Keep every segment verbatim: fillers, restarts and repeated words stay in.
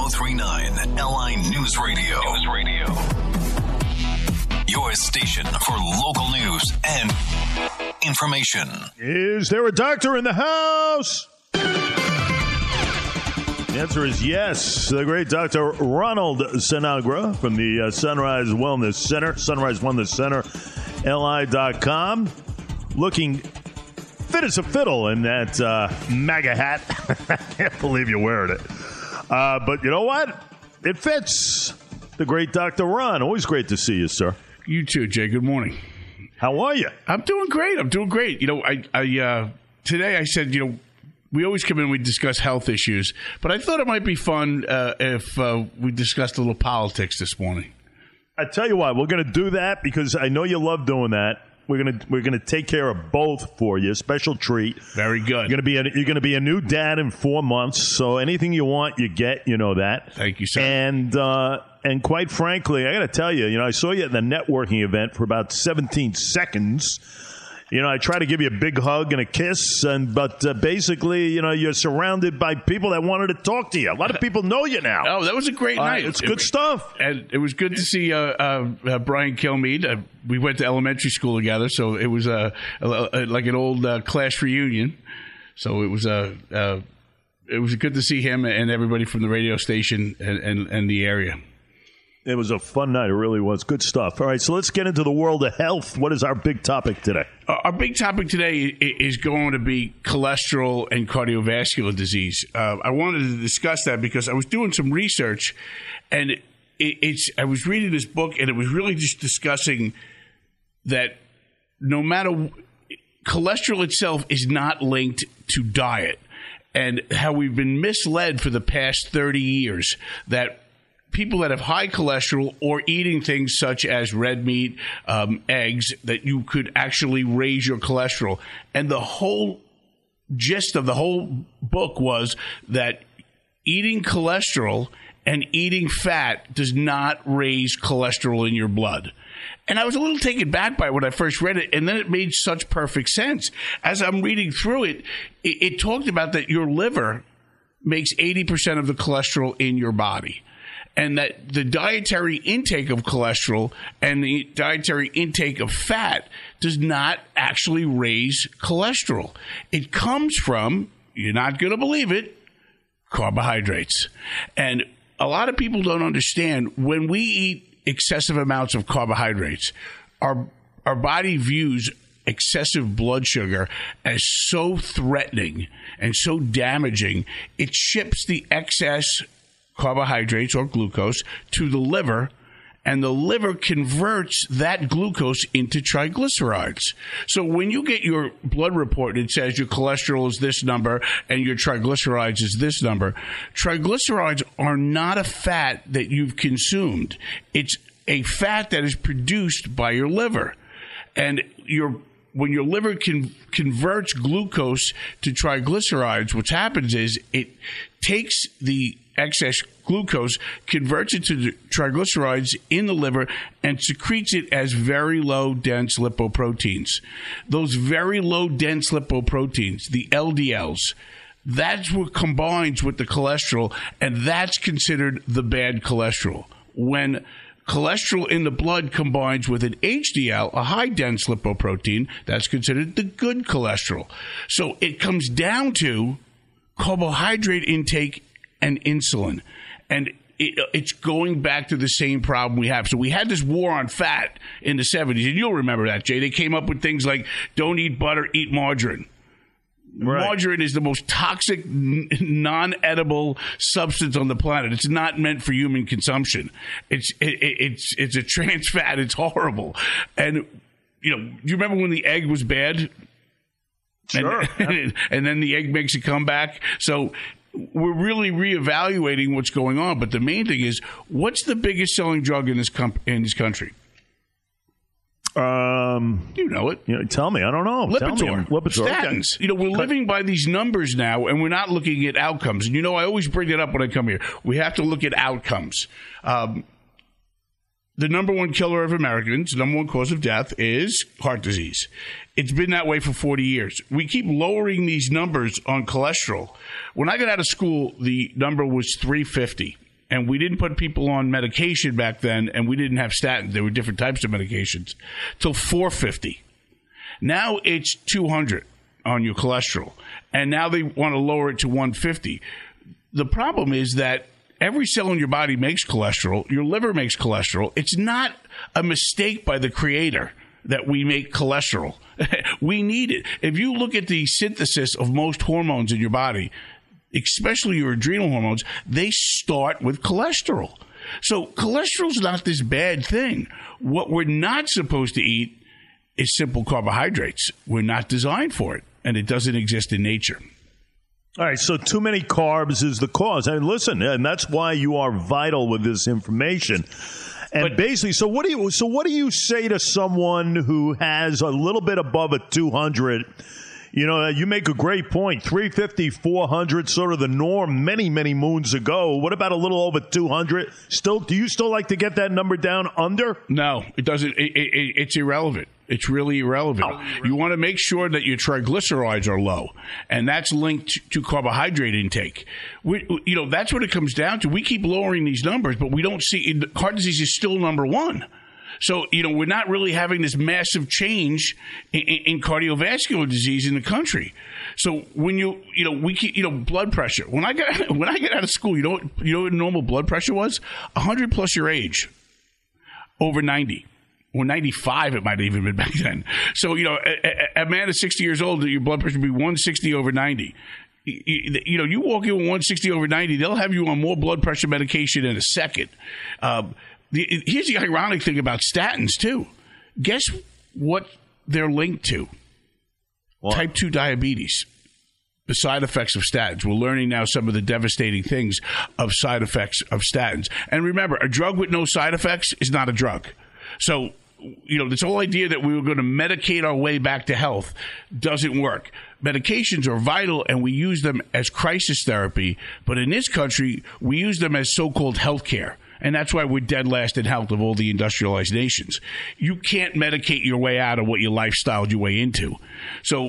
ten thirty-nine L I News Radio. News Radio. Your station for local news and information. Is there a doctor in the house? The answer is yes. The great Doctor Ronald Sinagra from the uh, Sunrise Wellness Center, Sunrise Wellness Center, L I dot com, looking fit as a fiddle in that uh, MAGA hat. I can't believe you're wearing it. Uh, but you know what? It fits. The great Doctor Ron. Always great to see you, sir. You too, Jay. Good morning. How are you? I'm doing great. I'm doing great. You know, I, I uh, today I said, you know, we always come in and we discuss health issues, but I thought it might be fun uh, if uh, we discussed a little politics this morning. I tell you what, we're going to do that because I know you love doing that. We're going to we're going to take care of both for you. Special treat. Very good. You're going to be a, you're going to be a new dad in four months. So anything you want, you get. You know that. Thank you, sir. And uh, and quite frankly, I got to tell you, you know, I saw you at the networking event for about seventeen seconds. You know, I try to give you a big hug and a kiss, and but uh, basically, you know, you're surrounded by people that wanted to talk to you. A lot of people know you now. Oh, that was a great uh, night. It's good it, stuff. And it was good to see uh, uh, uh, Brian Kilmeade. Uh, we went to elementary school together, so it was uh, a, a, like an old uh, class reunion. So it was uh, uh, it was good to see him and everybody from the radio station and, and, and the area. It was a fun night. It really was. Good stuff. All right, so let's get into the world of health. What is our big topic today? Uh, our big topic today is going to be cholesterol and cardiovascular disease. Uh, I wanted to discuss that because I was doing some research, and it, it's I was reading this book, and it was really just discussing that no matter cholesterol itself is not linked to diet, and how we've been misled for the past thirty years that people that have high cholesterol or eating things such as red meat, um, eggs, that you could actually raise your cholesterol. And the whole gist of the whole book was that eating cholesterol and eating fat does not raise cholesterol in your blood. And I was a little taken back by it when I first read it, and then it made such perfect sense. As I'm reading through it, it, it talked about that your liver makes eighty percent of the cholesterol in your body. And that the dietary intake of cholesterol and the dietary intake of fat does not actually raise cholesterol. It comes from, you're not going to believe it, carbohydrates. And a lot of people don't understand, when we eat excessive amounts of carbohydrates, our our body views excessive blood sugar as so threatening and so damaging, it ships the excess carbohydrates or glucose to the liver, and the liver converts that glucose into triglycerides. So when you get your blood report and it says your cholesterol is this number and your triglycerides is this number, triglycerides are not a fat that you've consumed. It's a fat that is produced by your liver. And your when your liver con- converts glucose to triglycerides, what happens is it takes the excess glucose, converts it to the triglycerides in the liver, and secretes it as very low dense lipoproteins. Those very low dense lipoproteins, the L D Ls, that's what combines with the cholesterol, and that's considered the bad cholesterol. When cholesterol in the blood combines with an H D L, a high-dense lipoprotein, that's considered the good cholesterol. So it comes down to carbohydrate intake and insulin. And it, it's going back to the same problem we have. So we had this war on fat in the seventies, and you'll remember that, Jay. They came up with things like, don't eat butter, eat margarine. Right. Margarine is the most toxic, n- non-edible substance on the planet. It's not meant for human consumption. It's it, it's it's a trans fat. It's horrible. And you know, do you remember when the egg was bad? Sure. And, and, and then the egg makes a comeback. So we're really reevaluating what's going on. But the main thing is, what's the biggest selling drug in this com- in this country? Um, you know it. You know, tell me. I don't know. Lipitor. Lipitor. Statins. Okay. You know, we're living by these numbers now, and we're not looking at outcomes. And, you know, I always bring it up when I come here. We have to look at outcomes. Um, the number one killer of Americans, the number one cause of death, is heart disease. It's been that way for forty years. We keep lowering these numbers on cholesterol. When I got out of school, the number was three fifty. and we didn't put people on medication back then, and we didn't have statins. There were different types of medications, till four fifty. Now it's two hundred on your cholesterol, and now they want to lower it to one fifty. The problem is that every cell in your body makes cholesterol. Your liver makes cholesterol. It's not a mistake by the Creator that we make cholesterol. We need it. If you look at the synthesis of most hormones in your body, especially your adrenal hormones, they start with cholesterol. So cholesterol's not this bad thing. What we're not supposed to eat is simple carbohydrates. We're not designed for it, and it doesn't exist in nature. All right, so too many carbs is the cause. And listen, and that's why you are vital with this information. And but, basically, so what do you so what do you say to someone who has a little bit above a two hundred? You know, you make a great point. three fifty, four hundred, sort of the norm many, many moons ago. What about a little over two hundred? Still, do you still like to get that number down under? No, it doesn't. It, it, it's irrelevant. It's really irrelevant. Oh. You want to make sure that your triglycerides are low, and that's linked to carbohydrate intake. We, you know, that's what it comes down to. We keep lowering these numbers, but we don't see heart disease is still number one. So, you know, we're not really having this massive change in, in cardiovascular disease in the country. So when you, you know, we keep, you know, blood pressure. When I got when I get out of school, you know, what, you know what normal blood pressure was? one hundred plus your age, over ninety. Or ninety-five, it might have even been back then. So, you know, a, a man at sixty years old, your blood pressure would be one sixty over ninety. You, you know, you walk in with one sixty over ninety, they'll have you on more blood pressure medication in a second. Um, the, here's the ironic thing about statins, too. Guess what they're linked to? What? Type two diabetes. The side effects of statins. We're learning now some of the devastating things of side effects of statins. And remember, a drug with no side effects is not a drug. So, you know, this whole idea that we were going to medicate our way back to health doesn't work. Medications are vital, and we use them as crisis therapy. But in this country, we use them as so-called health care. And that's why we're dead last in health of all the industrialized nations. You can't medicate your way out of what you lifestyled your way into. So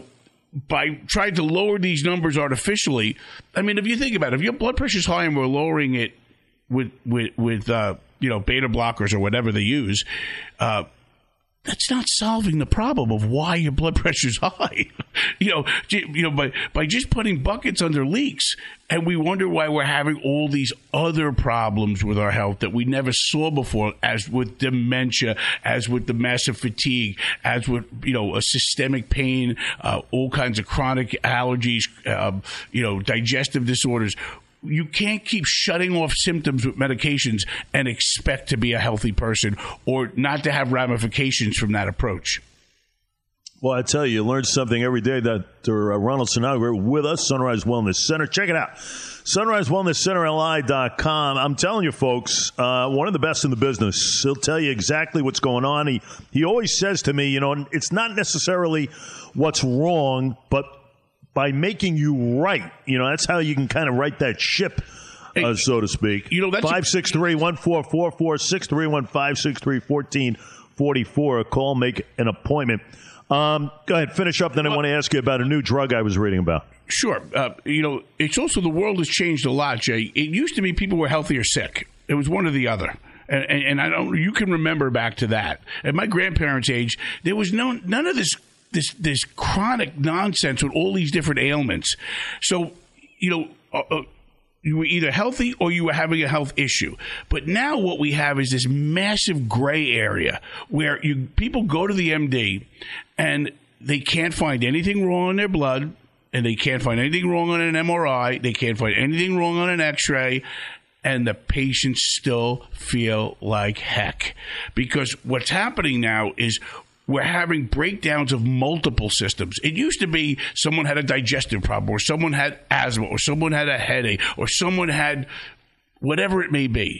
by trying to lower these numbers artificially, I mean, if you think about it, if your blood pressure is high and we're lowering it with, with, with uh, you know, beta blockers or whatever they use, uh, that's not solving the problem of why your blood pressure is high. you know, you know, by by just putting buckets under leaks, and we wonder why we're having all these other problems with our health that we never saw before, as with dementia, as with the massive fatigue, as with, you know, a systemic pain, uh, all kinds of chronic allergies, uh, you know, digestive disorders. You can't keep shutting off symptoms with medications and expect to be a healthy person or not to have ramifications from that approach. Well, I tell you, you learn something every day. Doctor Ronald Sinagro with us, Sunrise Wellness Center. Check it out, sunrise wellness center l i dot com. I'm telling you, folks, uh, one of the best in the business. He'll tell you exactly what's going on. He, he always says to me, you know, it's not necessarily what's wrong, but by making you right. You know, that's how you can kind of right that ship, uh, so to speak. You know, that's five six three, one four four four, six three one, five six three, one four four four. Call, make an appointment. Um, go ahead, finish up. Then I want to ask you about a new drug I was reading about. Sure. Uh, you know, it's also, the world has changed a lot, Jay. It used to be people were healthy or sick. It was one or the other. And, and, and I don't, you can remember back to that. At my grandparents' age, there was no none of this This this chronic nonsense with all these different ailments. So, you know, uh, uh, you were either healthy or you were having a health issue. But now what we have is this massive gray area where you people go to the M D and they can't find anything wrong in their blood, and they can't find anything wrong on an M R I. They can't find anything wrong on an X-ray. And the patients still feel like heck. Because what's happening now is we're having breakdowns of multiple systems. It used to be someone had a digestive problem, or someone had asthma, or someone had a headache, or someone had whatever it may be.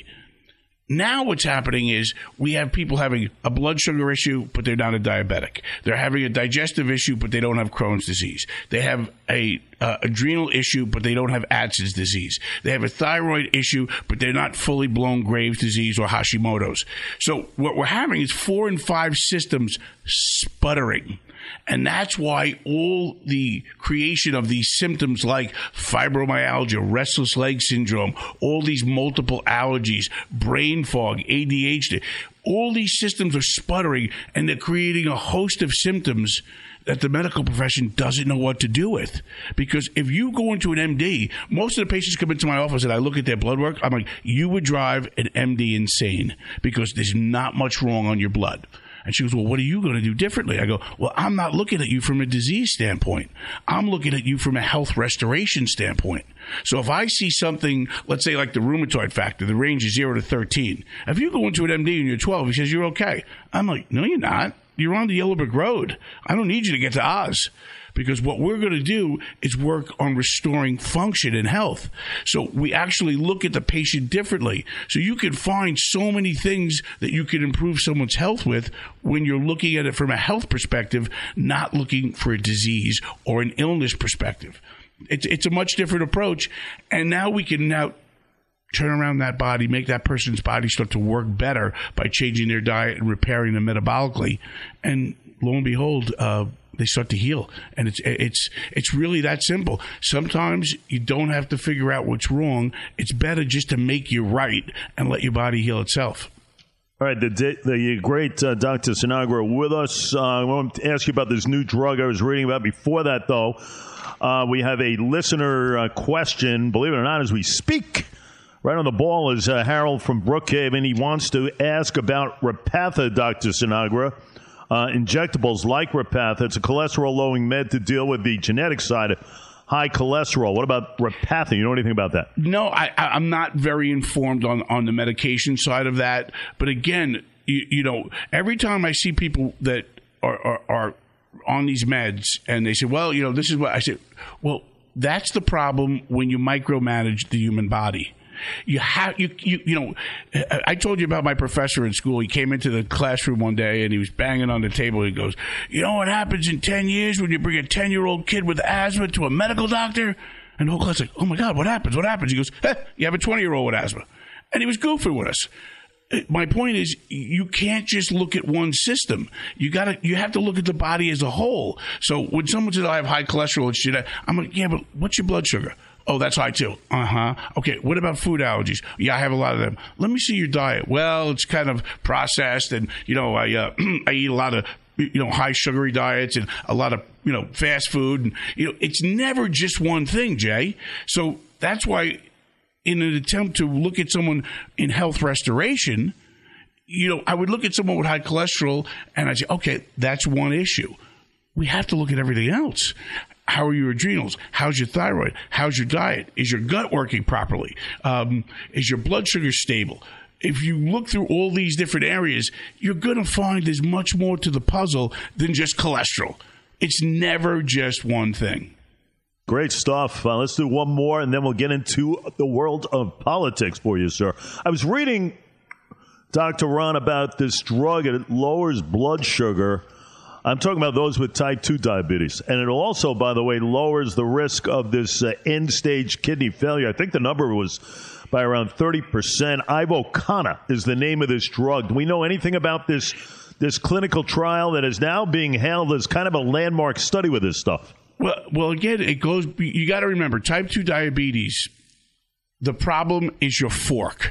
Now what's happening is we have people having a blood sugar issue, but they're not a diabetic. They're having a digestive issue, but they don't have Crohn's disease. They have a uh, adrenal issue, but they don't have Addison's disease. They have a thyroid issue, but they're not fully blown Graves' disease or Hashimoto's. So what we're having is four and five systems sputtering. And that's why all the creation of these symptoms like fibromyalgia, restless leg syndrome, all these multiple allergies, brain fog, A D H D, all these systems are sputtering and they're creating a host of symptoms that the medical profession doesn't know what to do with. Because if you go into an M D, most of the patients come into my office and I look at their blood work, I'm like, you would drive an M D insane because there's not much wrong on your blood. And she goes, well, what are you going to do differently? I go, well, I'm not looking at you from a disease standpoint. I'm looking at you from a health restoration standpoint. So if I see something, let's say like the rheumatoid factor, the range is zero to thirteen. If you go into an M D and you're twelve, he says, you're okay. I'm like, no, you're not. You're on the Yellow Brick Road. I don't need you to get to Oz. Because what we're going to do is work on restoring function and health. So we actually look at the patient differently. So you can find so many things that you can improve someone's health with when you're looking at it from a health perspective, not looking for a disease or an illness perspective. It's, it's a much different approach. And now we can now turn around that body, make that person's body start to work better by changing their diet and repairing them metabolically. And lo and behold, uh, they start to heal. And it's it's it's really that simple. Sometimes you don't have to figure out what's wrong. It's better just to make you right and let your body heal itself. All right, the the great uh, Doctor Sinagra with us. Uh, I want to ask you about this new drug I was reading about. Before that, though, uh, we have a listener uh, question, believe it or not, as we speak. Right on the ball is uh, Harold from Brookhaven. He wants to ask about Repatha, Doctor Sinagra. Uh, injectables like Repatha. It's a cholesterol-lowering med to deal with the genetic side of high cholesterol. What about Repatha? You know anything about that? No, I, I'm not very informed on, on the medication side of that. But again, you, you know, every time I see people that are, are, are on these meds and they say, well, you know, this is what I say. Well, that's the problem when you micromanage the human body. You have you, you you know. I told you about my professor in school. He came into the classroom one day and he was banging on the table. He goes, "You know what happens in ten years when you bring a ten-year-old kid with asthma to a medical doctor?" And the whole class like, "Oh my God, what happens? What happens?" He goes, "Hey, you have a twenty-year-old with asthma," and he was goofing with us. My point is, you can't just look at one system. You got to, you have to look at the body as a whole. So when someone says, "I have high cholesterol," and shit, I'm like, "Yeah, but what's your blood sugar?" Oh, that's high too. Uh-huh. Okay, what about food allergies? Yeah, I have a lot of them. Let me see your diet. Well, it's kind of processed and, you know, I uh, I eat a lot of, you know, high sugary diets and a lot of, you know, fast food. And, you know, it's never just one thing, Jay. So that's why in an attempt to look at someone in health restoration, you know, I would look at someone with high cholesterol and I'd say, okay, that's one issue. We have to look at everything else. How are your adrenals? How's your thyroid? How's your diet? Is your gut working properly? Um, is your blood sugar stable? If you look through all these different areas, you're going to find there's much more to the puzzle than just cholesterol. It's never just one thing. Great stuff. Uh, let's do one more, and then we'll get into the world of politics for you, sir. I was reading, Doctor Ron, about this drug, and it lowers blood sugar. I'm talking about those with type two diabetes. And it also, by the way, lowers the risk of this uh, end-stage kidney failure. I think the number was by around thirty percent. Ivocana is the name of this drug. Do we know anything about this this clinical trial that is now being hailed as kind of a landmark study with this stuff? Well, well, again, it goes. You got to remember, type two diabetes, the problem is your fork.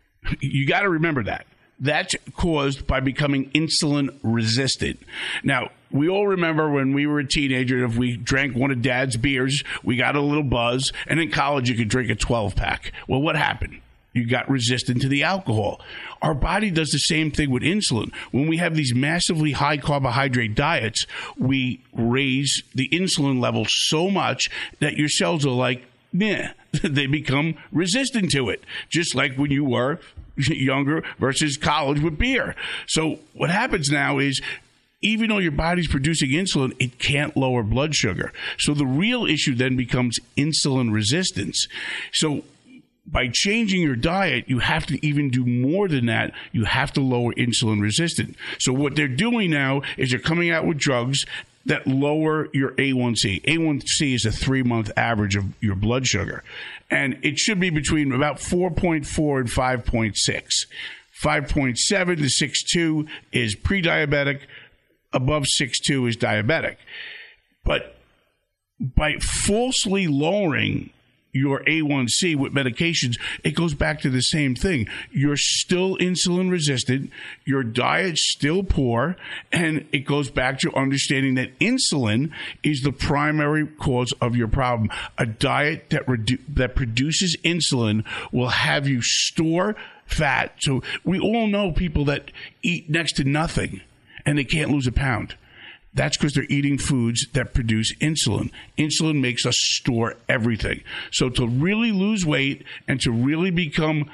You got to remember that. That's caused by becoming insulin resistant. Now, we all remember when we were a teenager, if we drank one of Dad's beers, we got a little buzz, and in college you could drink a twelve-pack. Well, what happened? You got resistant to the alcohol. Our body does the same thing with insulin. When we have these massively high carbohydrate diets, we raise the insulin level so much that your cells are like, meh, they become resistant to it, just like when you were younger versus college with beer. So what happens now is, even though your body's producing insulin, it can't lower blood sugar. So the real issue then becomes insulin resistance. So by changing your diet, you have to even do more than that. You have to lower insulin resistance. So what they're doing now is they're coming out with drugs that lower your A one C. A one C is a three-month average of your blood sugar. And it should be between about four point four and five point six. five point seven to six point two is pre-diabetic. above six two is diabetic. But by falsely lowering your A one C with medications, it goes back to the same thing. You're still insulin resistant, your diet's still poor, and it goes back to understanding that insulin is the primary cause of your problem. A diet that redu- that produces insulin will have you store fat. So we all know people that eat next to nothing and they can't lose a pound. That's because they're eating foods that produce insulin. Insulin makes us store everything. So to really lose weight and to really become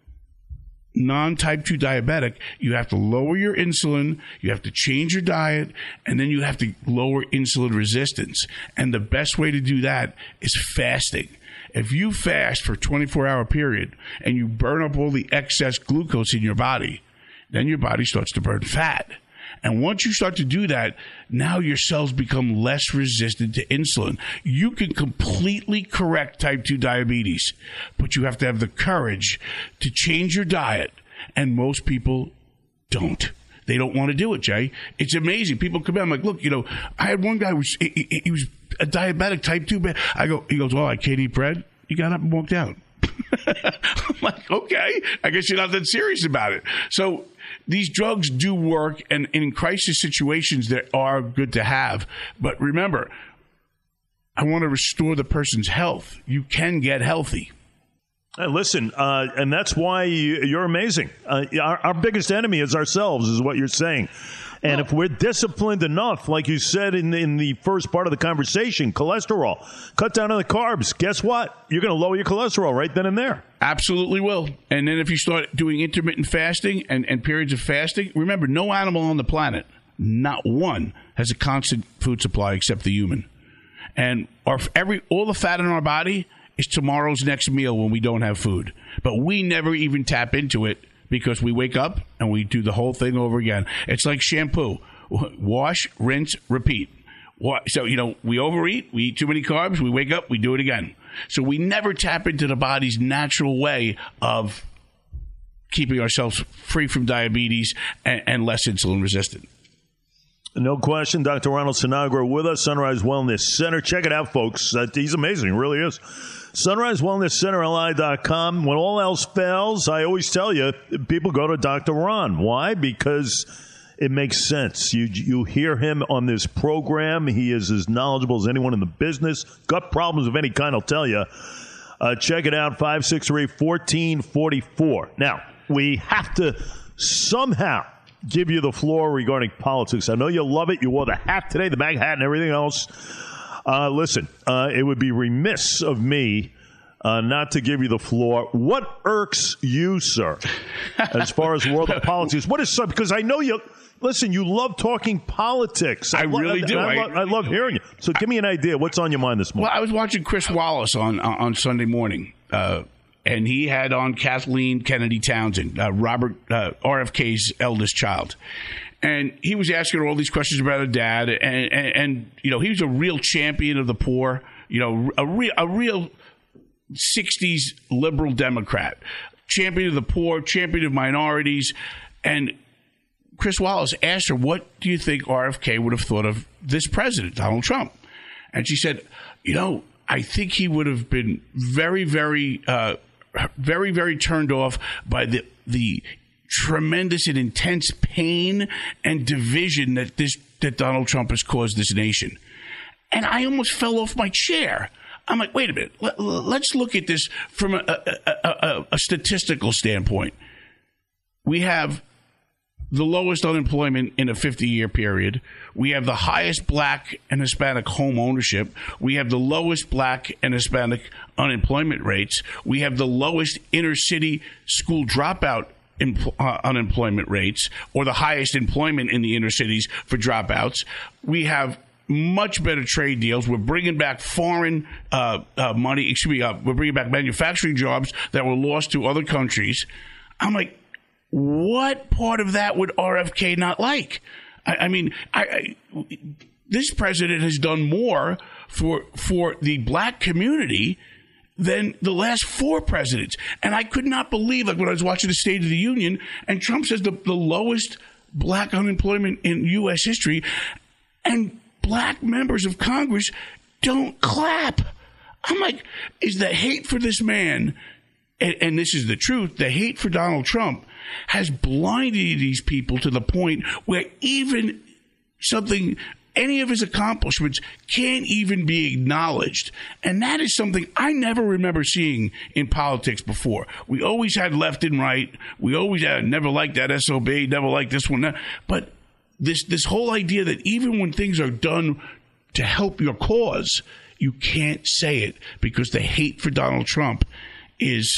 non-type two diabetic, you have to lower your insulin, you have to change your diet, and then you have to lower insulin resistance. And the best way to do that is fasting. If you fast for a twenty-four hour period and you burn up all the excess glucose in your body, then your body starts to burn fat. And once you start to do that, now your cells become less resistant to insulin. You can completely correct type two diabetes, but you have to have the courage to change your diet. And most people don't. They don't want to do it, Jay. It's amazing. People come in, I'm like, look, you know, I had one guy who was, he, he was a diabetic type two. I go, he goes, well, I can't eat bread. He got up and walked out. I'm like, okay, I guess you're not that serious about it. So these drugs do work, and, and in crisis situations, they are good to have. But remember, I want to restore the person's health. You can get healthy. Hey, listen, uh, and that's why you, you're amazing. Uh, our, our biggest enemy is ourselves, is what you're saying. And if we're disciplined enough, like you said in, in the first part of the conversation, cholesterol, cut down on the carbs, guess what? You're going to lower your cholesterol right then and there. Absolutely will. And then if you start doing intermittent fasting and, and periods of fasting, remember, no animal on the planet, not one, has a constant food supply except the human. And our, every all the fat in our body is tomorrow's next meal when we don't have food. But we never even tap into it, because we wake up and we do the whole thing over again. It's like shampoo. Wash, rinse, repeat. So, you know, we overeat, we eat too many carbs, we wake up, we do it again. So we never tap into the body's natural way of keeping ourselves free from diabetes and, and less insulin resistant. No question. Doctor Ronald Sinagra with us, Sunrise Wellness Center. Check it out, folks. Uh, he's amazing. He really is. Sunrise Wellness Center L I dot com. When all else fails, I always tell you, people go to Doctor Ron. Why? Because it makes sense. You you hear him on this program. He is as knowledgeable as anyone in the business. Gut problems of any kind, I'll tell you. Uh, check it out, five six three, one four four four. Now, we have to somehow give you the floor regarding politics. I know you love it. You wore the hat today, the bag hat and everything else. Uh, listen, uh, it would be remiss of me uh, not to give you the floor. What irks you, sir, as far as world of politics? What is so? Because I know you. Listen, you love talking politics. I, I lo- really do. I, I, lo- I love hearing you. So give me an idea. What's on your mind this morning? Well, I was watching Chris Wallace on on Sunday morning, uh, and he had on Kathleen Kennedy Townsend, uh, Robert uh, R F K's eldest child. And he was asking her all these questions about her dad, and, and, and you know, he was a real champion of the poor, you know, a real a real sixties liberal Democrat, champion of the poor, champion of minorities. And Chris Wallace asked her, what do you think R F K would have thought of this president, Donald Trump? And she said, you know, I think he would have been very, very, uh, very, very turned off by the the tremendous and intense pain and division that this that Donald Trump has caused this nation. And I almost fell off my chair. I'm like, wait a minute. Let, let's look at this from a, a, a, a statistical standpoint. We have the lowest unemployment in a fifty-year period. We have the highest black and Hispanic home ownership. We have the lowest black and Hispanic unemployment rates. We have the lowest inner city school dropout Empl- uh, unemployment rates, or the highest employment in the inner cities for dropouts. We have much better trade deals. We're bringing back foreign uh, uh, money. Excuse me. Uh, we're bringing back manufacturing jobs that were lost to other countries. I'm like, what part of that would R F K not like? I, I mean, I, I, this president has done more for for the black community than the last four presidents. And I could not believe, like when I was watching the State of the Union, and Trump says the, the lowest black unemployment in U S history, and black members of Congress don't clap. I'm like, is the hate for this man, and, and this is the truth, the hate for Donald Trump has blinded these people to the point where even something, any of his accomplishments can't even be acknowledged. And that is something I never remember seeing in politics before. We always had left and right. We always had never liked that S O B, never liked this one. But this, this whole idea that even when things are done to help your cause, you can't say it because the hate for Donald Trump is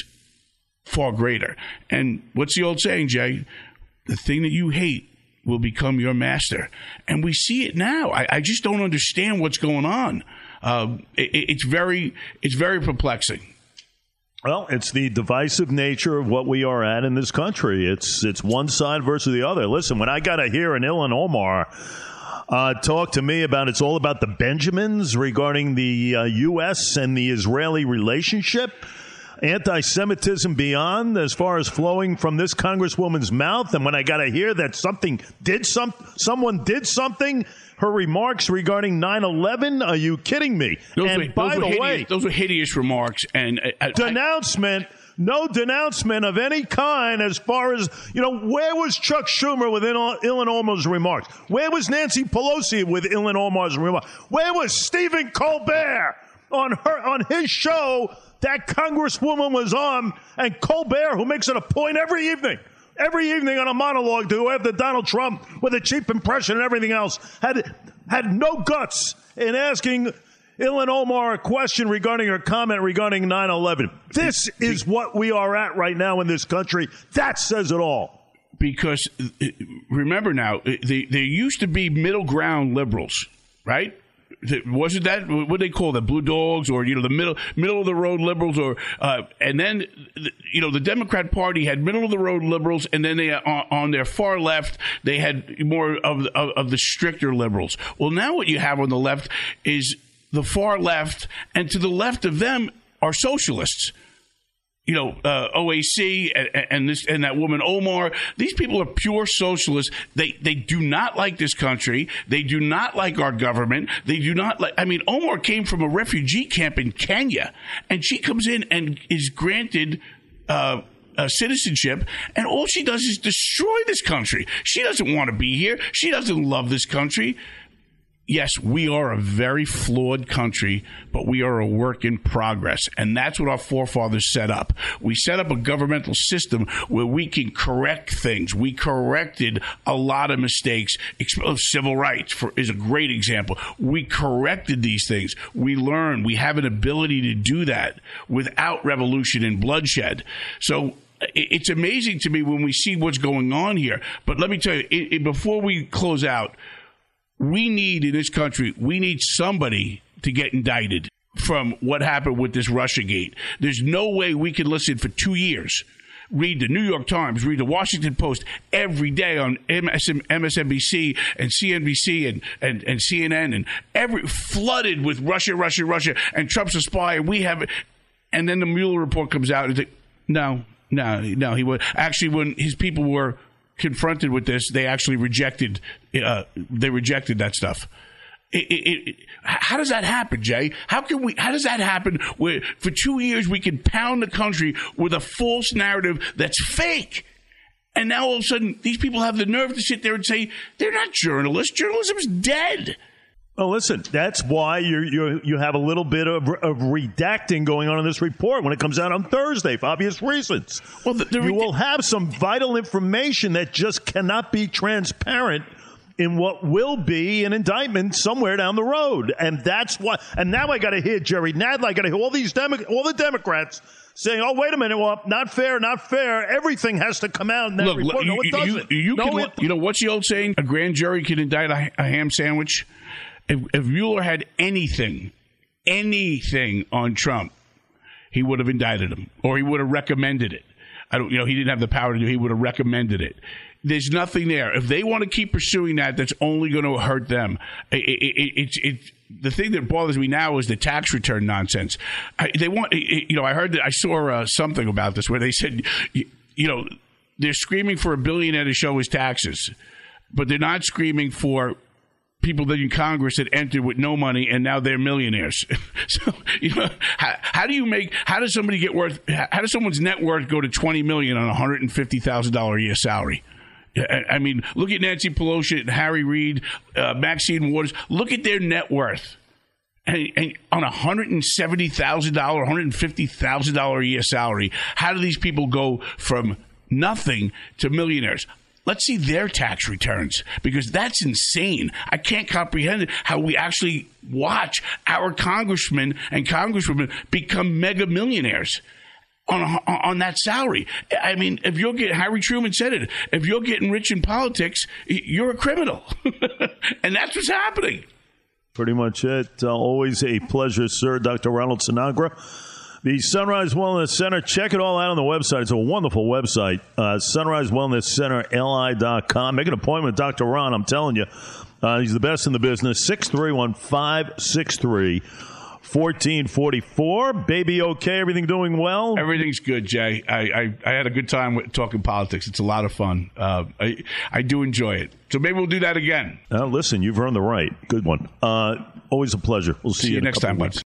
far greater. And what's the old saying, Jay? The thing that you hate will become your master. And we see it now. I, I just don't understand what's going on. Uh, it, it's very, it's very perplexing. Well, it's the divisive nature of what we are at in this country. It's it's one side versus the other. Listen, when I got to hear an Ilhan Omar uh, talk to me about it's all about the Benjamins regarding the uh, U S and the Israeli relationship, anti-Semitism beyond as far as flowing from this congresswoman's mouth, and when I got to hear that something did some someone did something, her remarks regarding nine eleven, are you kidding me? Those and were, by those the were hideous, way, those were hideous remarks. And uh, denouncement. I, No denouncement of any kind as far as, you know, where was Chuck Schumer with Ilhan Omar's remarks? Where was Nancy Pelosi with Ilhan Omar's remarks? Where was Stephen Colbert on her on his show that Congresswoman was on? And Colbert, who makes it a point every evening, every evening on a monologue to go after Donald Trump with a cheap impression and everything else, had had no guts in asking Ilhan Omar a question regarding her comment regarding nine eleven. This is what we are at right now in this country. That says it all. Because remember now, there used to be middle ground liberals, right? Wasn't that what they call the blue dogs, or you know the middle middle of the road liberals, or uh, and then you know the Democrat Party had middle of the road liberals, and then they on, on their far left they had more of of, of the stricter liberals. Well, now what you have on the left is the far left, and to the left of them are socialists. You know, uh, O A C and, and this and that woman Omar. These people are pure socialists. They they do not like this country. They do not like our government. They do not like. I mean, Omar came from a refugee camp in Kenya, and she comes in and is granted uh, uh, citizenship, and all she does is destroy this country. She doesn't want to be here. She doesn't love this country. Yes, we are a very flawed country, but we are a work in progress. And that's what our forefathers set up. We set up a governmental system where we can correct things. We corrected a lot of mistakes. Civil rights for, is a great example. We corrected these things. We learned. We have an ability to do that without revolution and bloodshed. So it's amazing to me when we see what's going on here. But let me tell you, it, it, before we close out, we need in this country, we need somebody to get indicted from what happened with this Russiagate. There's no way we can listen for two years, read the New York Times, read the Washington Post every day on M S N B C and C N B C and, and, and C N N and every flooded with Russia, Russia, Russia, and Trump's a spy, and we have it. And then the Mueller report comes out and it's like, no, no, no, he was actually when his people were confronted with this, they actually rejected. Uh, they rejected that stuff. It, it, it, how does that happen, Jay? How can we? How does that happen? Where for two years we can pound the country with a false narrative that's fake, and now all of a sudden these people have the nerve to sit there and say they're not journalists. Journalism's dead. Oh, listen, that's why you you you have a little bit of, of redacting going on in this report when it comes out on Thursday for obvious reasons. Well, the, the you will have some vital information that just cannot be transparent in what will be an indictment somewhere down the road, and that's why. And now I got to hear Jerry Nadler. I got to hear all these Demo- all the Democrats saying, "Oh, wait a minute, well, not fair, not fair. Everything has to come out in that Look, report." You, no, it doesn't. You, you, no, can, it, you know what's the old saying? A grand jury can indict a, a ham sandwich. If, if Mueller had anything, anything on Trump, he would have indicted him, or he would have recommended it. I don't, you know, he didn't have the power to do. He would have recommended it. There's nothing there. If they want to keep pursuing that, that's only going to hurt them. It, it, it, it's it, the thing that bothers me now is the tax return nonsense. I, they want, you know, I heard that I saw uh, something about this where they said, you, you know, they're screaming for a billionaire to show his taxes. but they're not screaming for people that in Congress that entered with no money and now they're millionaires. So, you know, how, how do you make, how does somebody get worth, how does someone's net worth go to twenty million dollars on a one hundred fifty thousand dollars a year salary? I mean, look at Nancy Pelosi and Harry Reid, uh, Maxine Waters. Look at their net worth. And, and on a one hundred seventy thousand dollars, one hundred fifty thousand dollars a year salary, how do these people go from nothing to millionaires? Let's see their tax returns, because that's insane. I can't comprehend how we actually watch our congressmen and congresswomen become mega millionaires on a, on that salary. I mean, if you're getting, Harry Truman said it, if you're getting rich in politics, you're a criminal. And that's what's happening. Pretty much it. Uh, always a pleasure, sir. Doctor Ronald Sinagra. The Sunrise Wellness Center. Check it all out on the website. It's a wonderful website. Uh, Sunrise Wellness Center, L I dot com. Make an appointment with Doctor Ron. I'm telling you, uh, he's the best in the business. six three one, five six three, one four four four. Baby okay? Everything doing well? Everything's good, Jay. I, I, I had a good time with talking politics. It's a lot of fun. Uh, I, I do enjoy it. So maybe we'll do that again. Uh, listen, you've earned the right. Good one. Uh, always a pleasure. We'll see, see you you next time, bud.